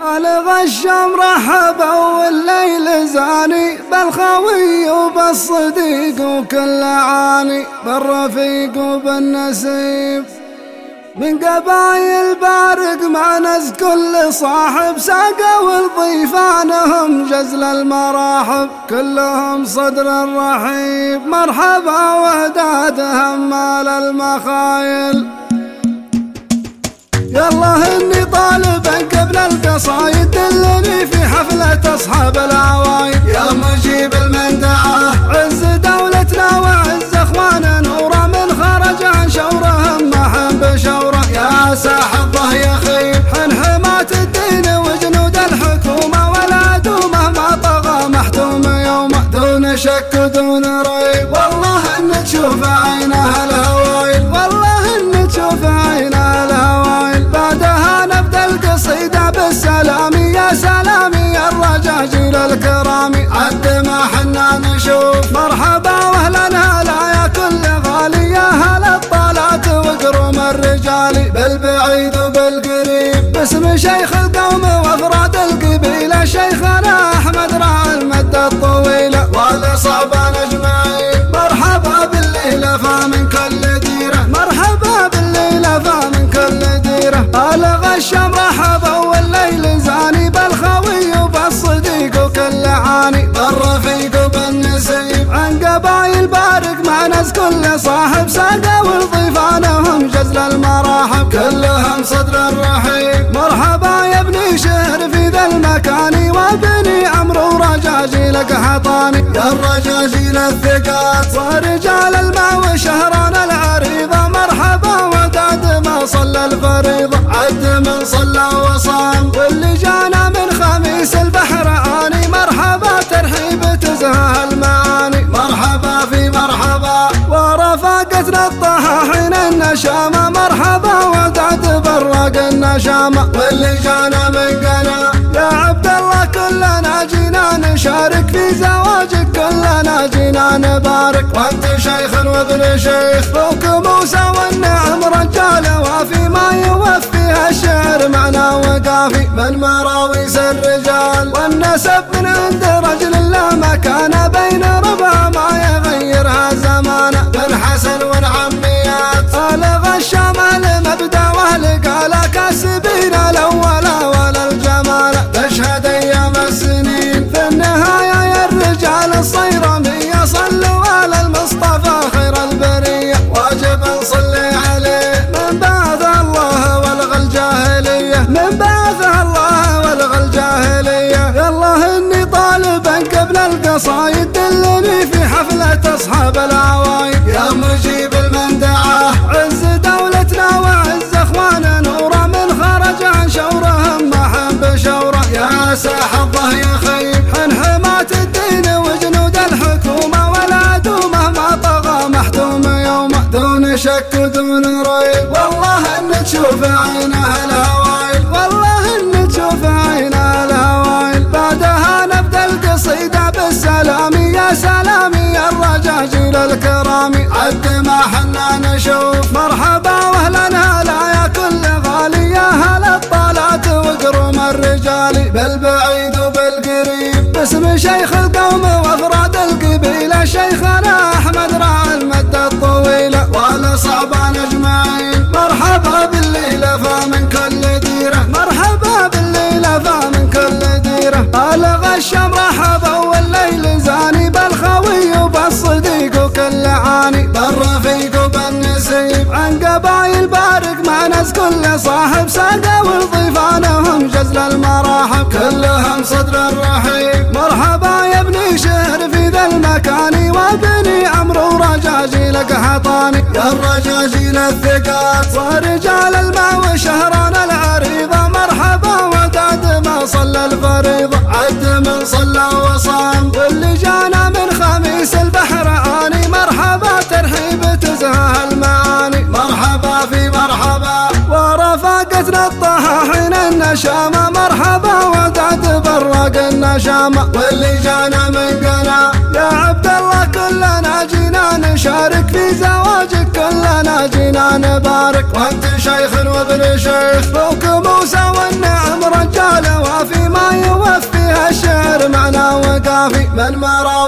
الغشام رحبا والليل زاني بالخوي وبالصديق وكل عاني بالرفيق وبالنسيب من قبايل بارق مع ناس كل صاحب ساقة والضيفانهم جزل المراحب كلهم صدر الرحيب مرحبا وهدادهم مال المخايل. يالله اني طالبا قبل القصايد دلني في حفلة اصحاب العوايد يا مجيب المندعة عز دولتنا وعز اخوانا نورا من خرج عن شورهم محن بشوره يا ساحظه يا خيب حن حماة الدين وجنود الحكومة والعدو مهما طغى محتوم يومه دون شك ودون ريب والله ان تشوف عينها الهوايل والله ان تشوف عينها الهوايل بعدها نبدا القصيدة بالسلام يا سلامي يا الرجاجيل الكرامي عد ما حنا نشوف مرحبا واهلا هلا يا كل غالي يا هلا الطلعت وقروم الرجال بالبعيد وبالقريب باسم شيخ القوم وافراد القبيله شيخنا احمد راعي المده الطويله ولصعبان اجمعين مرحبا بالليله فمن كل ديره مرحبا بالليله فمن كل ديره الغشام رحبا والليل زاني بالخوي وبالصديق وكل عاني بالرفيق وبالنسيب عن قبايل بارق مع ناس كل صاحب ساقة والضيفانهم جزل المراحب كلهم صدر الرحيب مرحبا يا ابني شهر في ذا المكان وابني عمرو ورجاجيل قحطاني يا الرجاجيل الثقات ورجال الماء وشهران العريضة مرحبا وداد ما صلى الفريضة عد من صلى وصام واللي جانا من خميس البحراني مرحبا ترحيب تزهى المعاني مرحبا في مرحبا ورفاقتنا الطحاحين النشامة مرحبا وداد براق النشامة واللي جانا من قنا يا عبد الله كلنا جينا نشارك في زواجك كلنا جينا نبارك وانت شيخ وابن شيخ فوق موسى والنعم رجال وافي ما يوفيها الشعر معنا وقافي من مراويس الرجال والنسب من عند رجل لا مكان بين ربع ما يغيرها زمانه من حسن والعميات الغشام المبدا والقاله كاسبين الاول ولا الجمال تشهد ايام السنين في النهايه يا الرجال الصيرميه صلوا على المصطفى خير البريه واجب نصلي عليه من بعث الله والغى الجاهليه من بعث الله والغى الجاهليه. يالله اني طالبا قبل القصايد دلني في حفله اصحاب العوايد يا مجيب المندعه عز دولتنا وعز اخوانا نورا من خرج عن شورهم محن بشوره يا ساحظه يا خيب حن حماة الدين وجنود الحكومه والعدو مهما طغى محتوم يومه دون شك ودون ريب والله ان تشوف عينها الهوايل والله ان تشوف عينها الهوايل بعدها نبدا القصيده بالسلام يا سلامي يا الرجاجيل الكرامي عد ما حنا نشوف مرحبا واهلا هلا يا كل غالي يا هلا الطلعت وقروم الرجال بالبعيد وبالقريب باسم شيخ القوم وافراد القبيله شيخنا احمد راعي المده الطويله ولصعبان اجمعين مرحبا بالليله فمن كل ديره مرحبا بالليله فمن كل ديره الغشام رحبا والليل زاني بالخوي وبالصديق وكل عاني بالرفيق وبالنسيب عن قبايل بارق مع ناس كل صاحب ساقة والضيفانهم جزل المراحب كلهم صدر الرحيب مرحبا يا ابني شهر في ذا المكان وابني عمرو ورجاجيل قحطاني يا الرجاجيل الثقات ورجال الماء وشهران العريضة مرحبا وداد ما صلى الفريضة عد من صلى وصام واللي جانا من خميس البحراني مرحبا ترحيب تزهى المعاني مرحبا في مرحبا ورفاقتنا الطحاحين النشامة مرحبا وداد براق النشامة واللي جانا من قنا يا عبد الله كلنا جينا نشارك في زواجك كلنا جينا نبارك وانت شيخ وابن شيخ فوق موسى والنعم رجال وافي من مرى